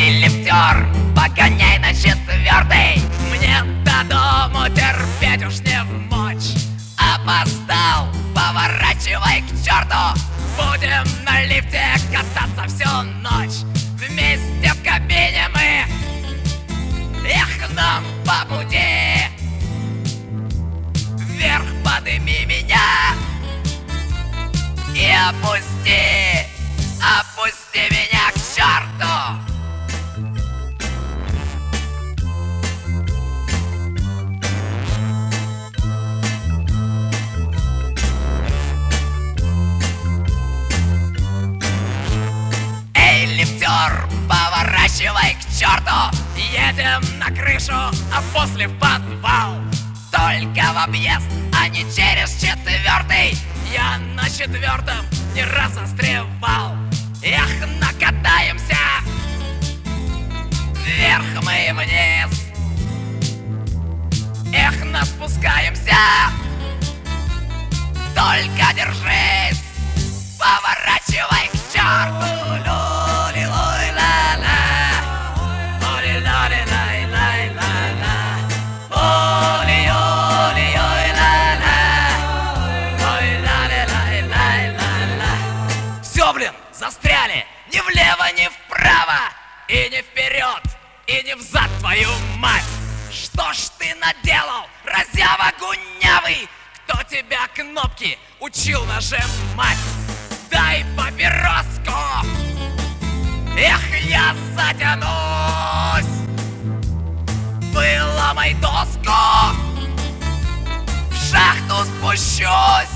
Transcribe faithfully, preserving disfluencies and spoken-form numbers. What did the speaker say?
Эй, лифтер, погоняй на четвертый. Мне до дому терпеть уж не вмочь. Опоздал, поворачивай к черту. Будем на лифте кататься всю ночь. Вместе в кабине мы, эх, нам по пути. Вверх подыми меня и опусти, опусти меня к черту. Эй, лифтер, поворачивай к черту. Едем на крышу, а после в подвал. Только в объезд, а не через четвертый. Я на четвертом не раз застревал. Эх, накатаемся вверх мы и вниз. Эх, наспускаемся. Только держись, поворачивай к черту. Все, блин, застряли. Ни влево, ни вправо. И не вперед, и не взад, твою мать. Что ж ты наделал, разява гунявый? Кто тебя кнопки учил нажимать? Дай папироску. Эх, я затянусь. Выломай доску, в шахту спущусь.